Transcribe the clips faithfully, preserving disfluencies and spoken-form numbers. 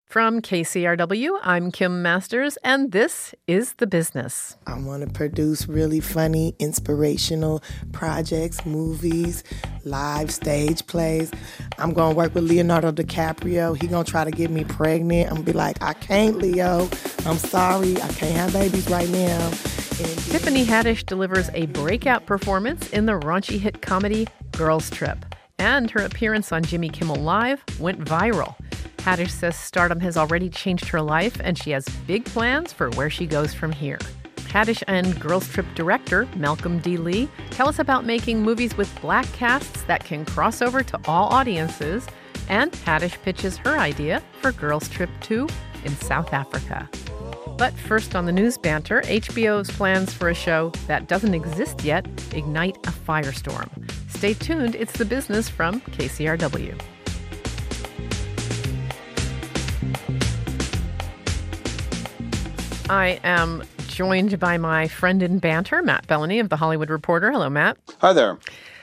From K C R W, I'm Kim Masters, and this is The Business. I want to produce really funny, inspirational projects, movies, live stage plays. I'm going to work with Leonardo DiCaprio. He going to try to get me pregnant. I'm going to be like, I can't, Leo. I'm sorry. I can't have babies right now. And Tiffany Haddish delivers a breakout performance in the raunchy hit comedy Girls Trip. And her appearance on Jimmy Kimmel Live went viral. Haddish says stardom has already changed her life, and she has big plans for where she goes from here. Haddish and Girls Trip director Malcolm D. Lee tell us about making movies with black casts that can cross over to all audiences, and Haddish pitches her idea for Girls Trip two in South Africa. But first on the news banter, H B O's plans for a show that doesn't exist yet ignite a firestorm. Stay tuned, it's The Business from K C R W. I am joined by my friend in banter, Matt Bellany of The Hollywood Reporter. Hello, Matt. Hi there.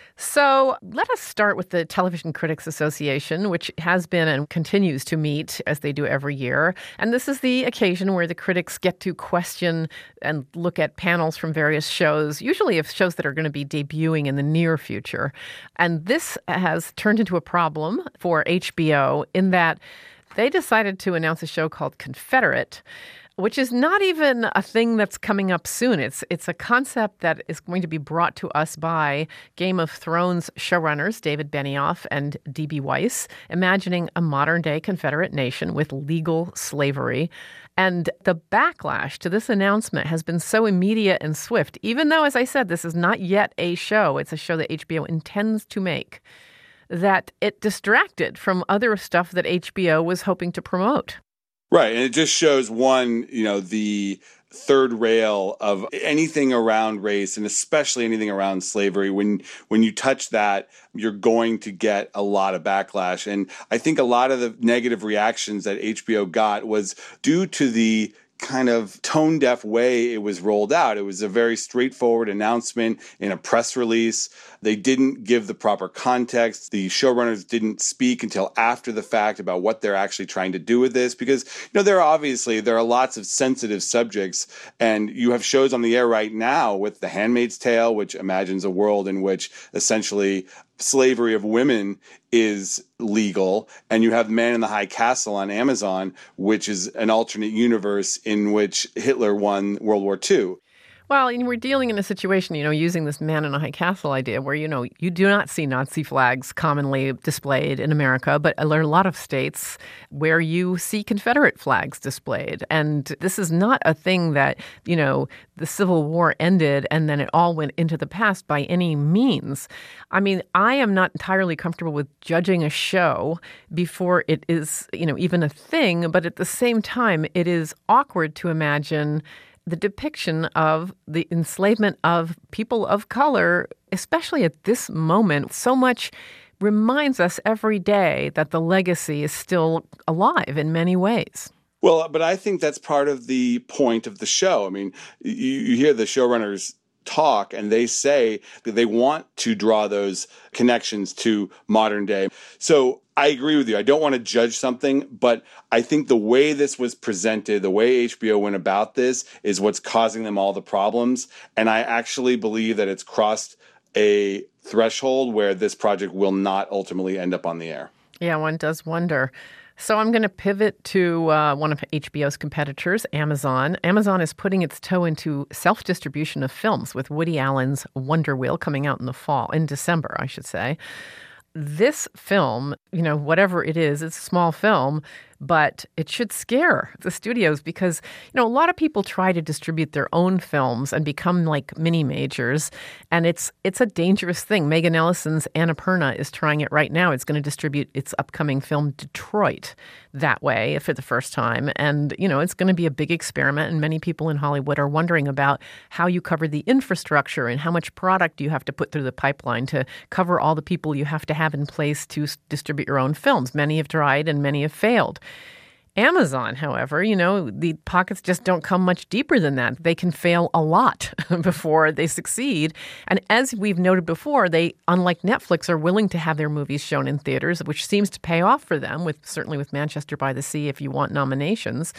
So let us start with the Television Critics Association, which has been and continues to meet as they do every year. And this is the occasion where the critics get to question and look at panels from various shows, usually of shows that are going to be debuting in the near future. And this has turned into a problem for H B O in that they decided to announce a show called Confederate, which is not even a thing that's coming up soon. It's it's a concept that is going to be brought to us by Game of Thrones showrunners David Benioff and D B Weiss, imagining a modern-day Confederate nation with legal slavery. And the backlash to this announcement has been so immediate and swift, even though, as I said, this is not yet a show. It's a show that H B O intends to make, that it distracted from other stuff that H B O was hoping to promote. Right. And it just shows, one, you know, the third rail of anything around race, and especially anything around slavery. When when you touch that, you're going to get a lot of backlash. And I think a lot of the negative reactions that H B O got was due to the kind of tone-deaf way it was rolled out. It was a very straightforward announcement in a press release. They didn't give the proper context. The showrunners didn't speak until after the fact about what they're actually trying to do with this, because, you know, there are obviously, there are lots of sensitive subjects, and you have shows on the air right now with The Handmaid's Tale, which imagines a world in which essentially slavery of women is legal, and you have Man in the High Castle on Amazon, which is an alternate universe in which Hitler won World War Two. Well, and we're dealing in a situation, you know, using this Man in a High Castle idea where, you know, you do not see Nazi flags commonly displayed in America, but there are a lot of states where you see Confederate flags displayed. And this is not a thing that, you know, the Civil War ended and then it all went into the past by any means. I mean, I am not entirely comfortable with judging a show before it is, you know, even a thing, but at the same time, it is awkward to imagine the depiction of the enslavement of people of color, especially at this moment. So much reminds us every day that the legacy is still alive in many ways. Well, but I think that's part of the point of the show. I mean, you, you hear the showrunners talk, and they say that they want to draw those connections to modern day. So I agree with you. I don't want to judge something, but I think the way this was presented, the way H B O went about this, is what's causing them all the problems. And I actually believe that it's crossed a threshold where this project will not ultimately end up on the air. Yeah, one does wonder. So I'm going to pivot to uh, one of H B O's competitors, Amazon. Amazon is putting its toe into self-distribution of films with Woody Allen's Wonder Wheel coming out in the fall, in December, I should say. This film, you know, whatever it is, it's a small film, but it should scare the studios because, you know, a lot of people try to distribute their own films and become like mini majors, and it's it's a dangerous thing. Megan Ellison's Annapurna is trying it right now. It's going to distribute its upcoming film Detroit that way for the first time, and, you know, it's going to be a big experiment, and many people in Hollywood are wondering about how you cover the infrastructure and how much product you have to put through the pipeline to cover all the people you have to have in place to s- distribute your own films. Many have tried and many have failed. Amazon, however, you know, the pockets just don't come much deeper than that. They can fail a lot before they succeed. And as we've noted before, they, unlike Netflix, are willing to have their movies shown in theaters, which seems to pay off for them, with certainly with Manchester by the Sea if you want nominations.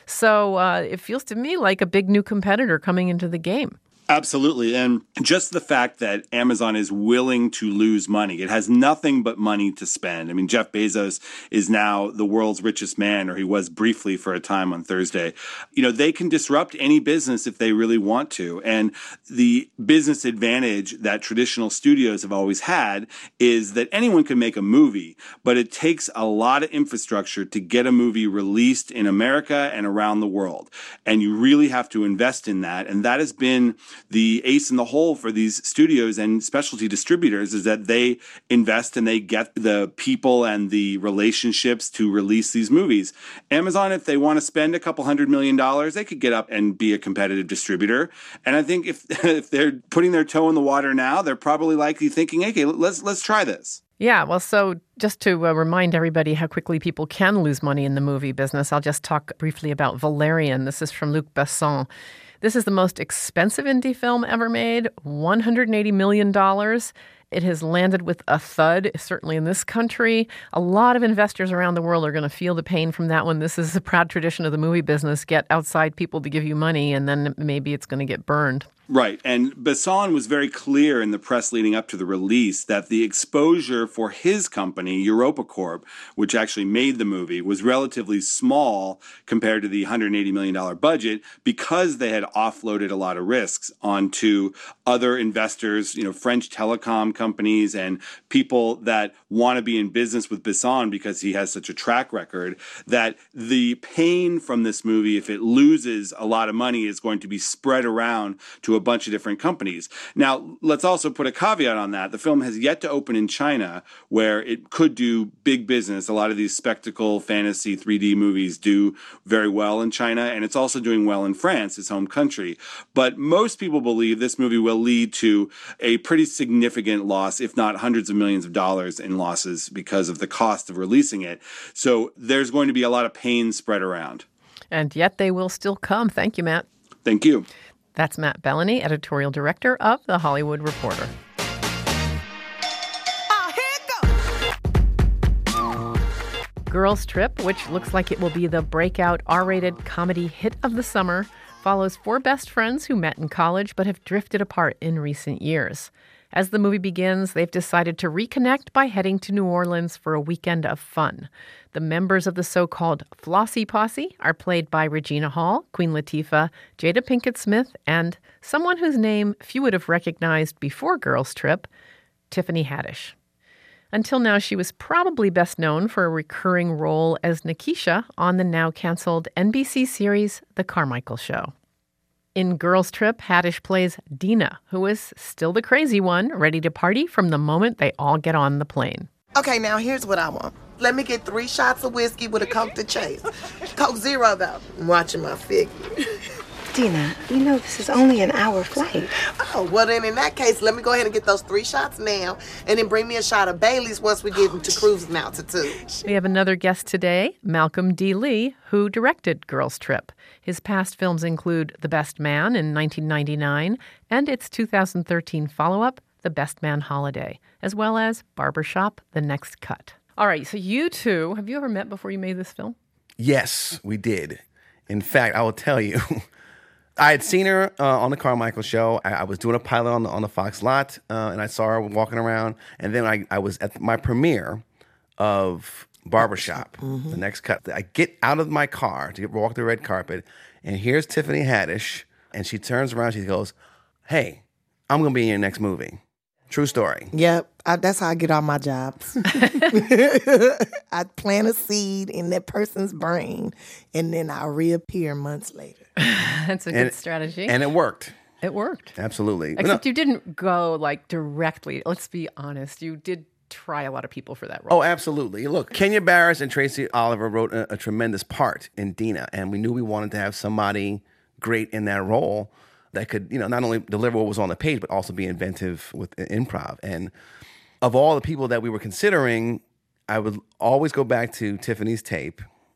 So uh, it feels to me like a big new competitor coming into the game. Absolutely. And just the fact that Amazon is willing to lose money, it has nothing but money to spend. I mean, Jeff Bezos is now the world's richest man, or he was briefly for a time on Thursday. You know, they can disrupt any business if they really want to. And the business advantage that traditional studios have always had is that anyone can make a movie, but it takes a lot of infrastructure to get a movie released in America and around the world. And you really have to invest in that. And that has been the ace in the hole for these studios and specialty distributors, is that they invest and they get the people and the relationships to release these movies. Amazon, if they want to spend a couple hundred million dollars, they could get up and be a competitive distributor. And I think if if they're putting their toe in the water now, they're probably likely thinking, okay, let's let's try this. Yeah, well, so just to uh, remind everybody how quickly people can lose money in the movie business, I'll just talk briefly about Valerian. This is from Luc Besson. This is the most expensive indie film ever made, one hundred eighty million dollars. It has landed with a thud, certainly in this country. A lot of investors around the world are going to feel the pain from that one. This is a proud tradition of the movie business. Get outside people to give you money, and then maybe it's going to get burned. Right. And Besson was very clear in the press leading up to the release that the exposure for his company, EuropaCorp, which actually made the movie, was relatively small compared to the one hundred eighty million dollars budget, because they had offloaded a lot of risks onto other investors, you know, French telecom companies and people that want to be in business with Besson because he has such a track record, that the pain from this movie, if it loses a lot of money, is going to be spread around to a a bunch of different companies. Now, let's also put a caveat on that. The film has yet to open in China, where it could do big business. A lot of these spectacle, fantasy, three D movies do very well in China, and it's also doing well in France, his home country. But most people believe this movie will lead to a pretty significant loss, if not hundreds of millions of dollars in losses, because of the cost of releasing it. So there's going to be a lot of pain spread around. And yet they will still come. Thank you, Matt. Thank you. That's Matt Bellany, editorial director of The Hollywood Reporter. Oh, here it goes. Girls Trip, which looks like it will be the breakout R-rated comedy hit of the summer, follows four best friends who met in college but have drifted apart in recent years. As the movie begins, they've decided to reconnect by heading to New Orleans for a weekend of fun. The members of the so-called Flossie Posse are played by Regina Hall, Queen Latifah, Jada Pinkett Smith, and someone whose name few would have recognized before Girls Trip, Tiffany Haddish. Until now, she was probably best known for a recurring role as Nikisha on the now-canceled N B C series The Carmichael Show. In Girls Trip, Haddish plays Dina, who is still the crazy one, ready to party from the moment they all get on the plane. Okay, now here's what I want. Let me get three shots of whiskey with a Coke to chase. Coke Zero, though. I'm watching my figure. Dina, you know this is only an hour flight. Oh, well then in that case, let me go ahead and get those three shots now, and then bring me a shot of Bailey's once we get into cruising altitude. We have another guest today, Malcolm D. Lee, who directed Girls Trip. His past films include The Best Man in nineteen ninety-nine and its two thousand thirteen follow-up, The Best Man Holiday, as well as Barbershop, The Next Cut. All right, so you two, have you ever met before you made this film? Yes, we did. In fact, I will tell you, I had seen her uh, on the Carmichael Show. I, I was doing a pilot on the, on the Fox lot, uh, and I saw her walking around. And then I, I was at my premiere of Barbershop, mm-hmm. The Next Cut. I get out of my car to get, walk the red carpet, and here's Tiffany Haddish, and she turns around, she goes, "Hey, I'm going to be in your next movie." True story. Yep. I, that's how I get all my jobs. I plant a seed in that person's brain, and then I reappear months later. That's a and, good strategy. And it worked. It worked. Absolutely. Except no. you didn't go, like, directly. Let's be honest. You did try a lot of people for that role. Oh, absolutely. Look, Kenya Barris and Tracy Oliver wrote a, a tremendous part in Dina, and we knew we wanted to have somebody great in that role that could, you know, not only deliver what was on the page, but also be inventive with improv. And of all the people that we were considering, I would always go back to Tiffany's tape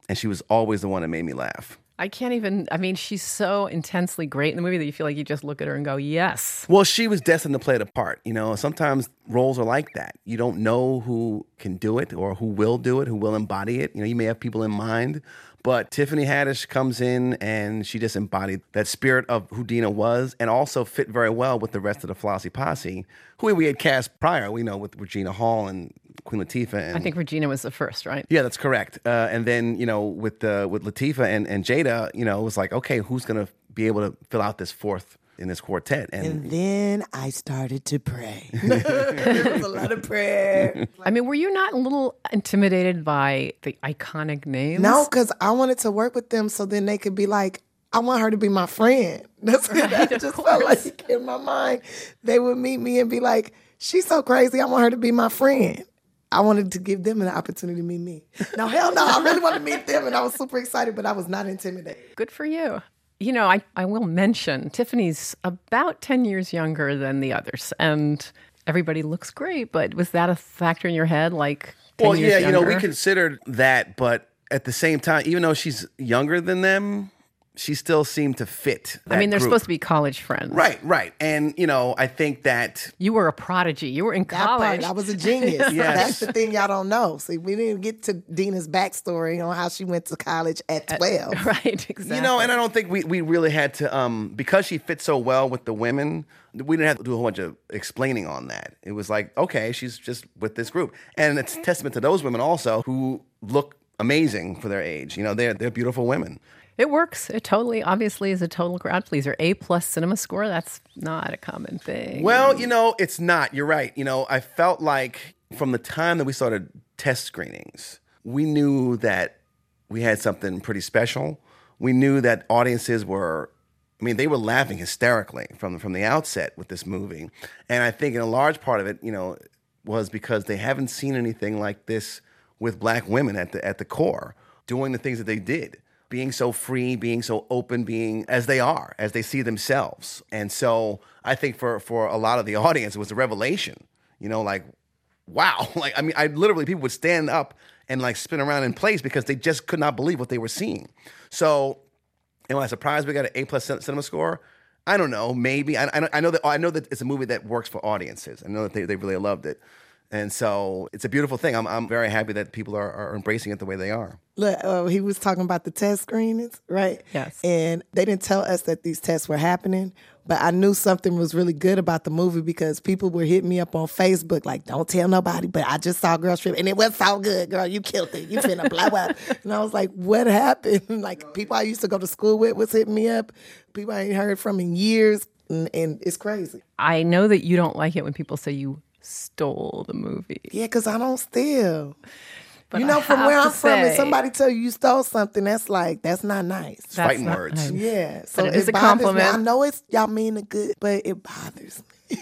And she was always the one that made me laugh. I can't even, I mean, she's so intensely great in the movie that you feel like you just look at her and go, yes. Well, she was destined to play the part. You know, sometimes roles are like that. You don't know who can do it or who will do it, who will embody it. You know, you may have people in mind, but Tiffany Haddish comes in and she just embodied that spirit of who Dina was and also fit very well with the rest of the Flossie posse, who we had cast prior, we know, with Regina Hall and Queen Latifah. And, I think Regina was the first, right? Yeah, that's correct. Uh, and then, you know, with uh, with Latifah and, and Jada, you know, it was like, okay, who's going to be able to fill out this fourth in this quartet? And, and then I started to pray. There was a lot of prayer. I mean, were you not a little intimidated by the iconic names? No, because I wanted to work with them so then they could be like, I want her to be my friend. That's what Right, I just felt like in my mind. They would meet me and be like, she's so crazy, I want her to be my friend. I wanted to give them an opportunity to meet me. No, hell no, I really wanted to meet them, and I was super excited, but I was not intimidated. Good for you. You know, I, I will mention Tiffany's about ten years younger than the others, and everybody looks great, but was that a factor in your head, like ten Well, years yeah, you know, younger? we considered that, but at the same time, even though she's younger than them, she still seemed to fit that I mean, they're group. supposed to be college friends. Right, right. And, you know, I think that... You were a prodigy. You were in That college. part, I was a genius. Yes. That's the thing y'all don't know. See, we didn't get to Dina's backstory on how she went to college at twelve. Right, exactly. You know, and I don't think we, we really had to, um, because she fit so well with the women, we didn't have to do a whole bunch of explaining on that. It was like, okay, she's just with this group. And it's a testament to those women also who look amazing for their age. You know, they're, they're beautiful women. It works. It totally, obviously, is a total crowd pleaser. A plus cinema score, that's not a common thing. Well, you know, it's not. You're right. You know, I felt like from the time that we started test screenings, we knew that we had something pretty special. We knew that audiences were, I mean, they were laughing hysterically from, from the outset with this movie. And I think in a large part of it, you know, was because they haven't seen anything like this with black women at the at the core, doing the things that they did. Being so free, being so open, being as they are, as they see themselves. And so I think for, for a lot of the audience, it was a revelation, you know, like, wow. Like, I mean, I literally, people would stand up and like spin around in place because they just could not believe what they were seeing. So, am I surprised we got an A plus cinema score? I don't know, maybe. I, I, I know that I know that it's a movie that works for audiences. I know that they, they really loved it. And so it's a beautiful thing. I'm I'm very happy that people are, are embracing it the way they are. Look, uh, he was talking about the test screenings, right? Yes. And they didn't tell us that these tests were happening, but I knew something was really good about the movie because people were hitting me up on Facebook like, don't tell nobody, but I just saw Girl Trip, and it was so good, girl. You killed it. You finna blah, blah. And I was like, what happened? Like, people I used to go to school with was hitting me up. People I ain't heard from in years, and, and it's crazy. I know that you don't like it when people say you stole the movie. Yeah, because I don't steal. But you know, I from have where to I'm from, if say- somebody tell you you stole something, that's like, that's not nice. That's Fighting not words. nice. Yeah, so it is a bothers compliment. Me. I know it's y'all mean it good, but it bothers me.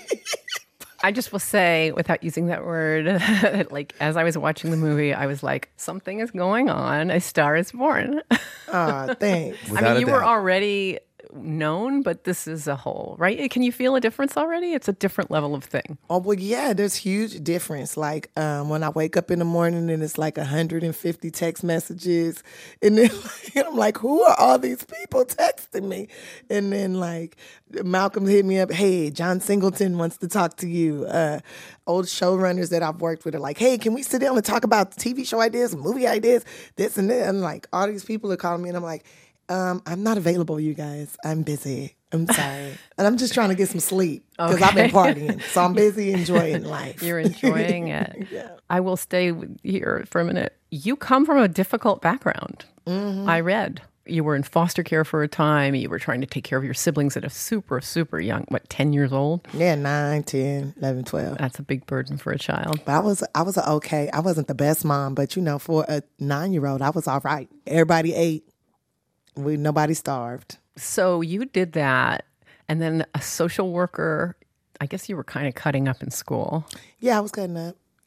I just will say, without using that word, like as I was watching the movie, I was like, something is going on. A Star is Born. Aw, thanks. I Without mean, a you were doubt. already known, but this is a whole, right? Can you feel a difference already? It's a different level of thing. Oh, well, yeah, there's huge difference. Like um, when I wake up in the morning and it's like one hundred fifty text messages. And then I'm like, who are all these people texting me? And then like Malcolm hit me up, hey, John Singleton wants to talk to you. Uh, old showrunners that I've worked with are like, hey, can we sit down and talk about T V show ideas, movie ideas, this and that? And like all these people are calling me and I'm like, Um, I'm not available, you guys. I'm busy. I'm sorry. And I'm just trying to get some sleep because I've been partying. So I'm busy enjoying life. You're enjoying it. Yeah. I will stay with- here for a minute. You come from a difficult background. Mm-hmm. I read. You were in foster care for a time. You were trying to take care of your siblings at a super, super young, what, ten years old? Yeah, nine, ten, eleven, twelve. That's a big burden for a child. But I was I was a okay. I wasn't the best mom, but you know, for a nine-year-old, I was all right. Everybody ate. We nobody starved. So you did that, and then a social worker, I guess you were kind of cutting up in school. Yeah, I was cutting up.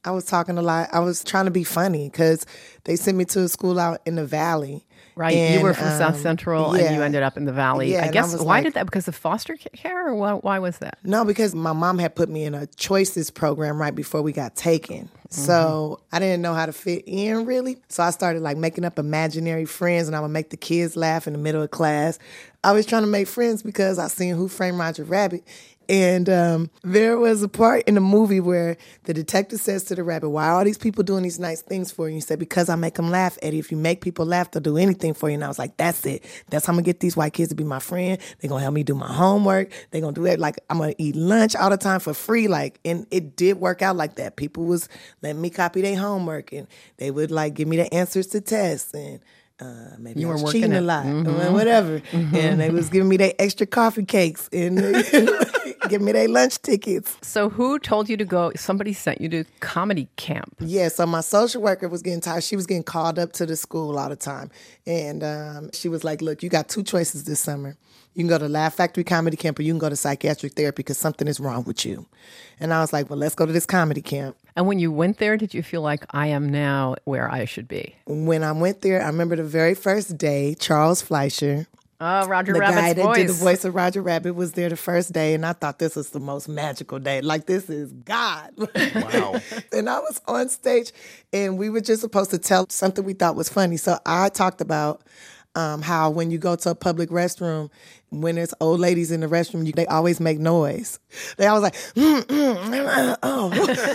I was talking a lot. I was trying to be funny because they sent me to a school out in the Valley. Right. And, you were from um, South Central yeah. and you ended up in the Valley. Yeah, I and guess, I was why like- did that? Because of foster care or why, why was that? No, because my mom had put me in a choices program right before we got taken. So I didn't know how to fit in really. So I started like making up imaginary friends and I would make the kids laugh in the middle of class. I was trying to make friends because I seen Who Framed Roger Rabbit. And um, there was a part in the movie where the detective says to the rabbit, why are all these people doing these nice things for you? He said, because I make them laugh, Eddie. If you make people laugh, they'll do anything for you. And I was like, that's it. That's how I'm going to get these white kids to be my friend. They're going to help me do my homework. They're going to do it. Like, I'm going to eat lunch all the time for free. Like, and it did work out like that. People was letting me copy their homework and they would like give me the answers to tests and Uh, maybe You I were was working cheating it. a lot, Mhm. or whatever. And they was giving me their extra coffee cakes and giving me their lunch tickets. So who told you to go? Somebody sent you to comedy camp. Yeah, so my social worker was getting tired. She was getting called up to the school all the time. And um, she was like, look, you got two choices this summer. You can go to Laugh Factory Comedy Camp or you can go to psychiatric therapy because something is wrong with you. And I was like, well, let's go to this comedy camp. And when you went there, did you feel like I am now where I should be? When I went there, I remember the very first day, Charles Fleischer, Oh, Roger the Rabbit's guy that voice. did the voice of Roger Rabbit, was there the first day, and I thought this was the most magical day. Like, this is God. Wow. And I was on stage, and we were just supposed to tell something we thought was funny. So I talked about um, how when you go to a public restroom, when there's old ladies in the restroom, you, they always make noise. They always like, mm, mm, oh.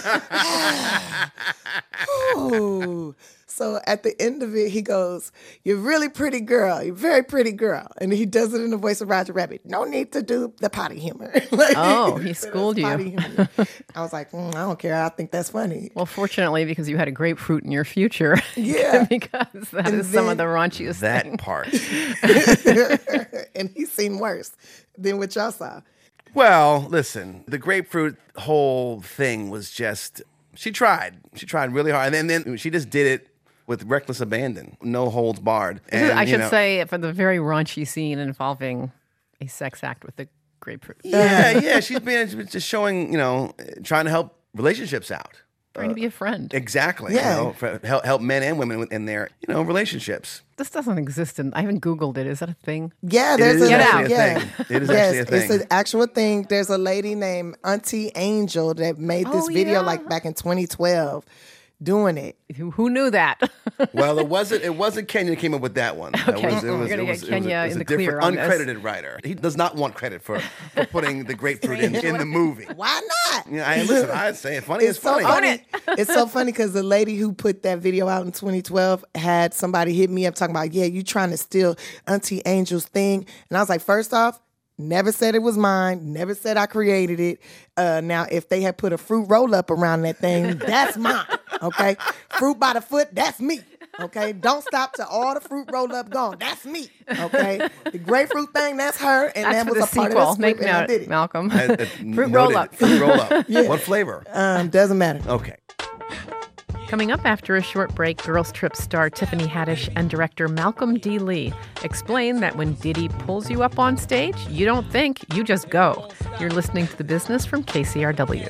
Ooh. So at the end of it, he goes, you're a really pretty girl. You're a very pretty girl. And he does it in the voice of Roger Rabbit. No need to do the potty humor. Like, Oh, he said, schooled "That's you." potty humor." I was like, mm, I don't care. I think that's funny. Well, fortunately, because you had a grapefruit in your future. Yeah. Because that And is some of the then- raunchiest That thing. part. And he's seen worse than what y'all saw. Well, listen, the grapefruit whole thing was just, she tried. She tried really hard. And then, then she just did it with reckless abandon, no holds barred. This is- And, I you should know- say for the very raunchy scene involving a sex act with the grapefruit. Yeah, yeah. She's been just showing, you know, trying to help relationships out. Trying to be a friend. Exactly. Yeah. You know, for, help, help men and women in their, you know, relationships. This doesn't exist. In, I haven't Googled it. Is that a thing? Yeah, It there's is a, actually a yeah. thing. It is yes, actually a thing. It's an actual thing. There's a lady named Auntie Angel that made this Oh, video yeah. like back in twenty twelve doing it. Who, who knew that? Well, it wasn't. It wasn't Kenya who came up with that one. That Okay. was, it We're was, gonna it get was, it was, Kenya it was in a the clear different, on this. uncredited writer. He does not want credit for, for putting the grapefruit in, in the movie. Why not? Yeah, I listen. I say it funny. It's It's so funny. funny. It's so funny because the lady who put that video out in twenty twelve had somebody hit me up talking about, yeah, you trying to steal Auntie Angel's thing. And I was like, first off, never said it was mine. Never said I created it. Uh, now, if they had put a fruit roll up around that thing, that's mine. Okay, fruit by the foot, that's me. Okay, don't stop till all the fruit roll up gone. That's me. Okay, the grapefruit thing, that's her, and That's that for was the a part sequel. of the Make script, and I note, did it. Malcolm. I- I Fruit noted roll it. up. Fruit roll up. What flavor? Um, doesn't matter. Okay. Coming up after a short break, Girls Trip star Tiffany Haddish and director Malcolm D. Lee explain that when Diddy pulls you up on stage, you don't think, you just go. You're listening to The Business from K C R W.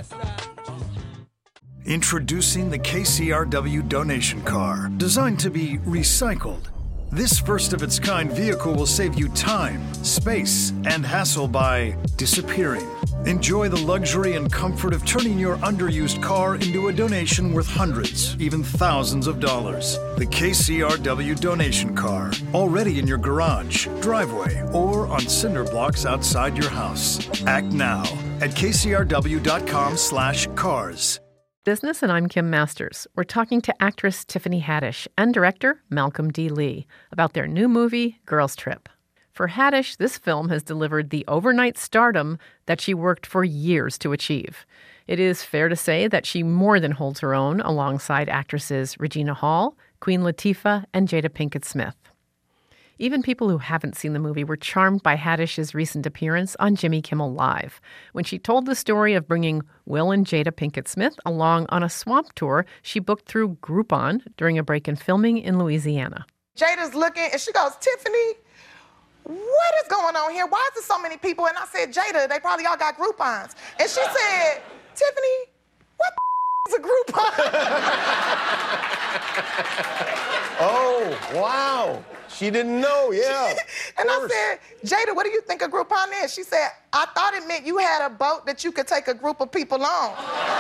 Introducing the K C R W donation car, designed to be recycled. This first-of-its-kind vehicle will save you time, space, and hassle by disappearing. Enjoy the luxury and comfort of turning your underused car into a donation worth hundreds, even thousands of dollars. The K C R W donation car, already in your garage, driveway, or on cinder blocks outside your house. Act now at kcrw.com slash cars. Business, and I'm Kim Masters. We're talking to actress Tiffany Haddish and director Malcolm D. Lee about their new movie, Girls Trip. For Haddish, this film has delivered the overnight stardom that she worked for years to achieve. It is fair to say that she more than holds her own alongside actresses Regina Hall, Queen Latifah, and Jada Pinkett Smith. Even people who haven't seen the movie were charmed by Haddish's recent appearance on Jimmy Kimmel Live, when she told the story of bringing Will and Jada Pinkett Smith along on a swamp tour she booked through Groupon during a break in filming in Louisiana. Jada's looking, and she goes, Tiffany, what is going on here? Why is there so many people? And I said, Jada, they probably all got Groupons. And she said, Tiffany, what is a Groupon? Oh, wow. She didn't know, yeah. And I said, Jada, what do you think a Groupon is? She said, I thought it meant you had a boat that you could take a group of people on.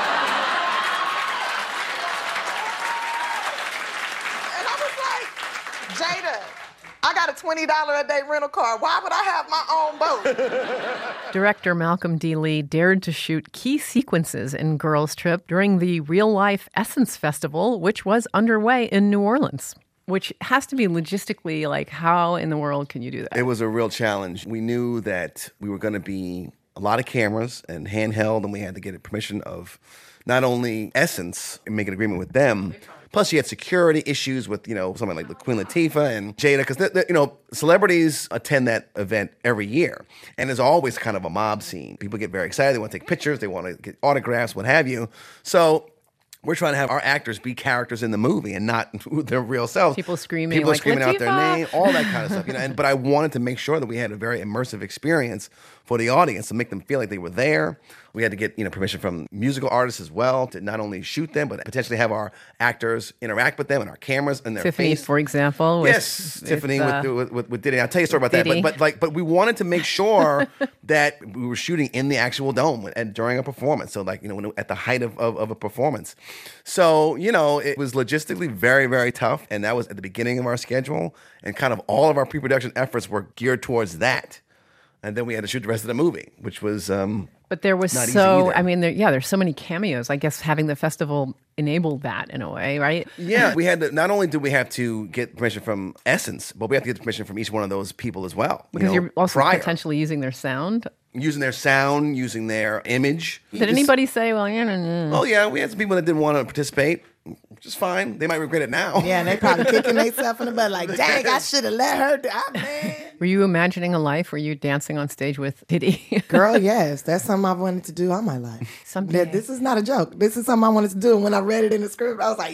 And I was like, Jada, I got a twenty dollars a day rental car. Why would I have my own boat? Director Malcolm D. Lee dared to shoot key sequences in Girls Trip during the Real Life Essence Festival, which was underway in New Orleans. Which has to be logistically, like, how in the world can you do that? It was a real challenge. We knew that we were going to be a lot of cameras and handheld, and we had to get permission of not only Essence and make an agreement with them. Plus, you had security issues with, you know, somebody like Queen Latifah and Jada, because, you know, celebrities attend that event every year. And there's always kind of a mob scene. People get very excited. They want to take pictures. They want to get autographs, what have you. So we're trying to have our actors be characters in the movie and not their real selves. People screaming, People like, screaming out their Latifah! name, all that kind of stuff. You know. And, but I wanted to make sure that we had a very immersive experience for the audience to make them feel like they were there. We had to get, you know, permission from musical artists as well to not only shoot them, but potentially have our actors interact with them and our cameras and their Tiffany, face. for example. With, Yes, Tiffany with, uh, with, with, with Diddy. I'll tell you a story about Diddy. that. But, but like, but we wanted to make sure that we were shooting in the actual dome and during a performance. So like, you know, when, at the height of, of, of a performance. So, you know, it was logistically very, very tough. And that was at the beginning of our schedule. And kind of all of our pre-production efforts were geared towards that. And then we had to shoot the rest of the movie, which was... Um, But there was Not easy so, either. I mean, there, yeah, there's so many cameos. I guess having the festival enabled that in a way, right? Yeah, we had to, not only did we have to get permission from Essence, but we have to get permission from each one of those people as well. you Because know, you're also prior. potentially using their sound. Using their sound, using their image. Did anybody say, well, yeah, no, no. Oh, yeah, we had some people that didn't want to participate, which is fine. They might regret it now. Yeah, and they probably kicking themselves in the butt like, dang, I should have let her do it, man. Were you imagining a life where you're dancing on stage with Diddy? Girl, yes, that's something I've wanted to do all my life. Someday. That- This is not a joke. This is something I wanted to do. And when I read it in the script, I was like,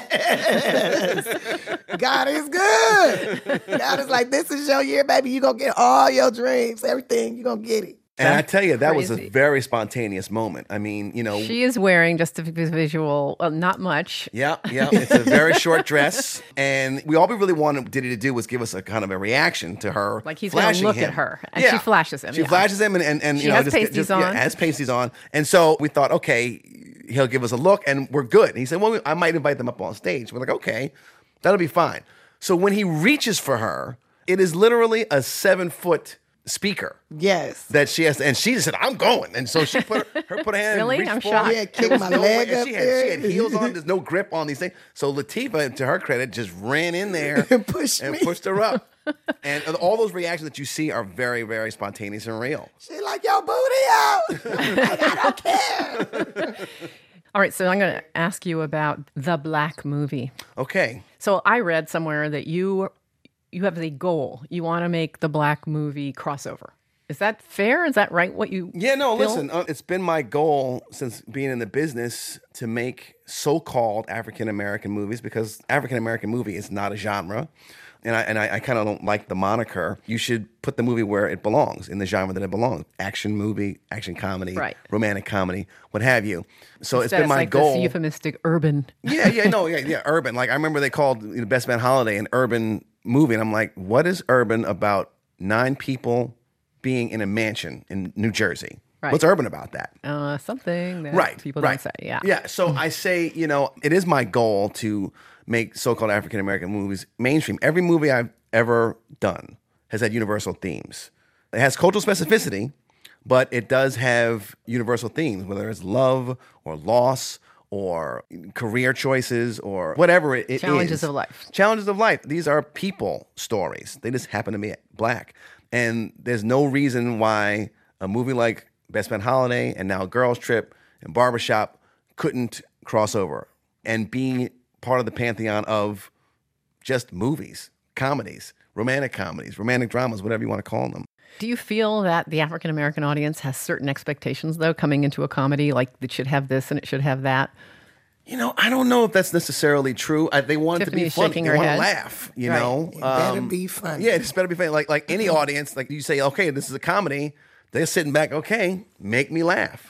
yes, God is good. God is like, this is your year, baby. You're going to get all your dreams, everything. You're going to get it. And I tell you, that was Crazy. a very spontaneous moment. I mean, you know. She is wearing, just a visual, well, not much. Yeah, yeah. It's a very short dress. And we all we really wanted Diddy to do was give us a kind of a reaction to her. Like he's gonna flashing look him. at her, and she flashes him, She yeah. flashes him and, and, and She you know, has just, pasties just, yeah, on. has pasties on. And so we thought, okay, he'll give us a look and we're good. And he said, well, I might invite them up on stage. We're like, okay, that'll be fine. So when he reaches for her, it is literally a seven foot speaker. Yes. That she has, to, and she just said, "I'm going," and so she put her, her put her hand. Really? reached I'm forward. shocked. Yeah, kick There was my no leg way- up she had, there. She had heels on. There's no grip on these things. So Latifah, to her credit, just ran in there And pushed and me. pushed her up. And all those reactions that you see are very, very spontaneous and real. She like, yo, booty out. Like, I don't care. All right, so I'm going to ask you about The Black Movie. Okay. So I read somewhere that you you have a goal. You want to make The Black Movie crossover. Is that fair? Is that right? What you Yeah, no, feel? listen, uh, it's been my goal since being in the business to make so-called African-American movies because African-American movie is not a genre. And I, and I, I kind of don't like the moniker. You should put the movie where it belongs, in the genre that it belongs. Action movie, action comedy, Right. romantic comedy, what have you. So Instead, it's been my like goal. this euphemistic urban. Yeah, yeah, no, yeah, yeah, urban. Like I remember they called you know, Best Man Holiday an urban movie, and I'm like, what is urban about nine people being in a mansion in New Jersey? Right. What's urban about that? Uh, something that Right, people right. don't say. Yeah. Yeah. So I say, you know, it is my goal to make so-called African American movies mainstream. Every movie I've ever done has had universal themes. It has cultural specificity, but it does have universal themes, whether it's love or loss or career choices or whatever it, it is. Challenges of life. Challenges of life. These are people stories. They just happen to be black. And there's no reason why a movie like Best Man Holiday and now Girls Trip and Barbershop couldn't cross over and be part of the pantheon of just movies, comedies, romantic comedies, romantic dramas, whatever you want to call them. Do you feel that the African American audience has certain expectations, though, coming into a comedy, like it should have this and it should have that? You know, I don't know if that's necessarily true. I, they want it to Tiffany be is funny. shaking They her want head. to laugh, you Right. know? It better be funny. Yeah, it's better be funny. Like, like any audience, like you say, okay, this is a comedy. They're sitting back, okay, make me laugh.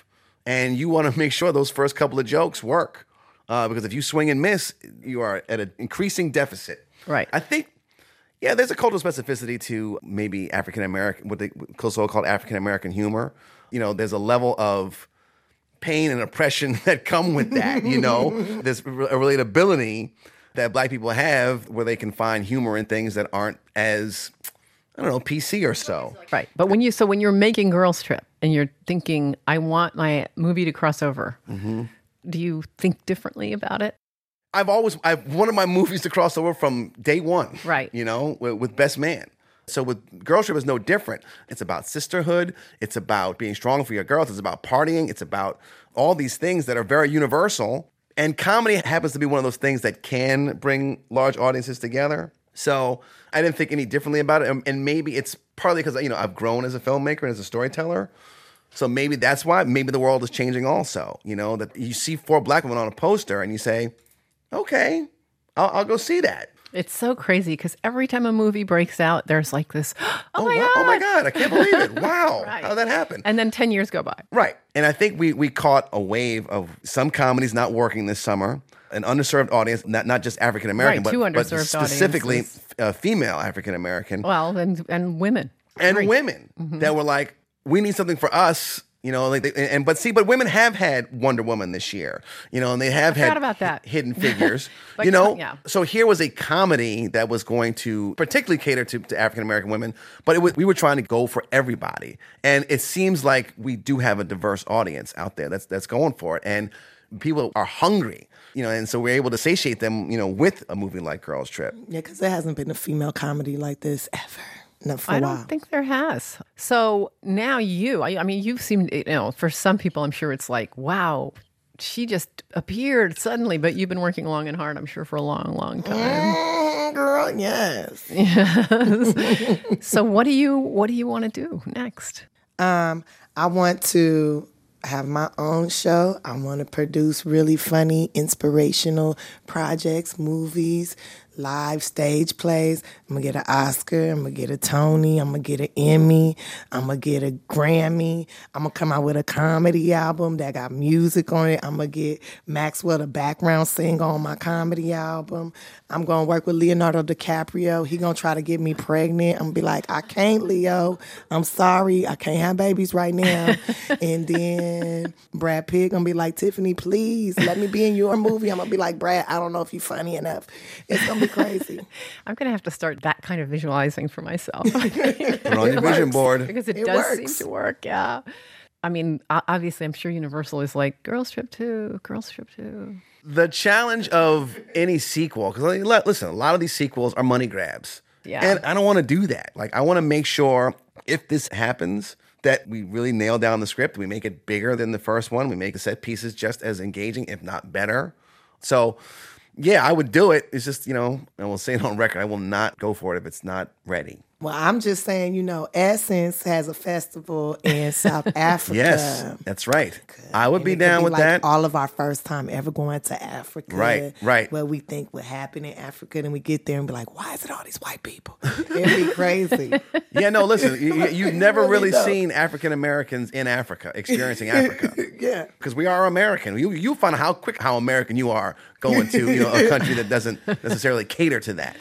And you want to make sure those first couple of jokes work. Uh, because if you swing and miss, you are at an increasing deficit. Right. I think, yeah, there's a cultural specificity to maybe African-American, what they so-called African-American humor. You know, there's a level of pain and oppression that come with that, you know. There's a relatability that Black people have where they can find humor in things that aren't as, I don't know, P C or so. Right. But when you, so when you're making Girls Trip and you're thinking, I want my movie to cross over, mm-hmm. do you think differently about it? I've always, I've wanted my movies to cross over from day one. Right. You know, with, with Best Man. So with Girls Trip, it's no different. It's about sisterhood. It's about being strong for your girls. It's about partying. It's about all these things that are very universal. And comedy happens to be one of those things that can bring large audiences together. So I didn't think any differently about it. And, and maybe it's partly because, you know, I've grown as a filmmaker and as a storyteller. So maybe that's why. Maybe the world is changing also. You know, that you see four Black women on a poster and you say, okay, I'll, I'll go see that. It's so crazy because every time a movie breaks out, there's like this, oh, oh my wow, God. Oh my God, I can't believe it. Wow. Right. How did that happen? And then ten years go by. Right. And I think we we caught a wave of some comedies not working this summer, an underserved audience, not, not just African-American, Right, two but, but underserved specifically audiences. uh, female African-American. Well, and, and women. And Great. women Mm-hmm. that were like, we need something for us. You know, like they, and but see, but women have had Wonder Woman this year, you know, and they have I forgot had about that. hidden figures, But you know. yeah. So here was a comedy that was going to particularly cater to, to African American women, but it was, we were trying to go for everybody, and it seems like we do have a diverse audience out there that's that's going for it, and people are hungry, you know, and so we're able to satiate them, you know, with a movie like Girls Trip. Yeah, because there hasn't been a female comedy like this ever. Not for I a don't while. think there has. So now you, I, I mean, you've seen, you know, for some people, I'm sure it's like, wow, she just appeared suddenly, but you've been working long and hard, I'm sure, for a long, long time. Mm, girl, yes. Yes. So what do you, what do you want to do next? Um, I want to have my own show. I want to produce really funny, inspirational projects, movies, live stage plays. I'm going to get an Oscar. I'm going to get a Tony. I'm going to get an Emmy. I'm going to get a Grammy. I'm going to come out with a comedy album that got music on it. I'm going to get Maxwell the background singer on my comedy album. I'm going to work with Leonardo DiCaprio. He going to try to get me pregnant. I'm going to be like, I can't, Leo. I'm sorry. I can't have babies right now. And then Brad Pitt going to be like, Tiffany, please let me be in your movie. I'm going to be like, Brad, I don't know if you're funny enough. It's going to be crazy. I'm going to have to start that kind of visualizing for myself. Put it on your vision board. Because it, It does works. seem to work, yeah. I mean, o- obviously, I'm sure Universal is like, Girls Trip two, Girls Trip two. The challenge of any sequel, because listen, a lot of these sequels are money grabs. Yeah. And I don't want to do that. Like, I want to make sure if this happens, that we really nail down the script. We make it bigger than the first one. We make the set pieces just as engaging, if not better. So, yeah, I would do it. It's just, you know, and we'll say it on record, I will not go for it if it's not ready. Well, I'm just saying, you know, Essence has a festival in South Africa. Yes, that's right. I would And be it could down be with like that. all of our first time ever going to Africa. Right, right. What we think would happen in Africa. And we get there and be like, why is it all these white people? It'd be crazy. Yeah, no, listen, you, you- you've never Really really don't. seen African Americans in Africa, experiencing Africa. Yeah. Because we are American. You you find out how quick how American you are going to you know a country that doesn't necessarily cater to that.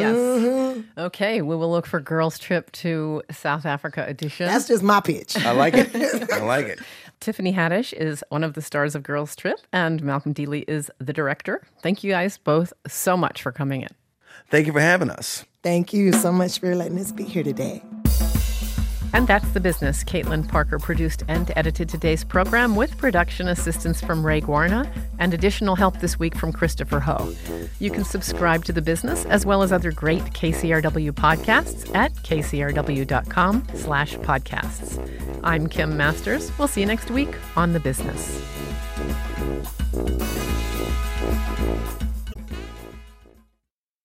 Yes. Okay, we will look for Girls Trip to South Africa edition. That's just my pitch. I like it. I like it. Tiffany Haddish is one of the stars of Girls Trip, and Malcolm Dealey is the director. Thank you guys both so much for coming in. Thank you for having us. Thank you so much for letting us be here today. And that's The Business. Caitlin Parker produced and edited today's program with production assistance from Ray Guarna and additional help this week from Christopher Ho. You can subscribe to The Business as well as other great K C R W podcasts at kcrw.com slash podcasts. I'm Kim Masters. We'll see you next week on The Business.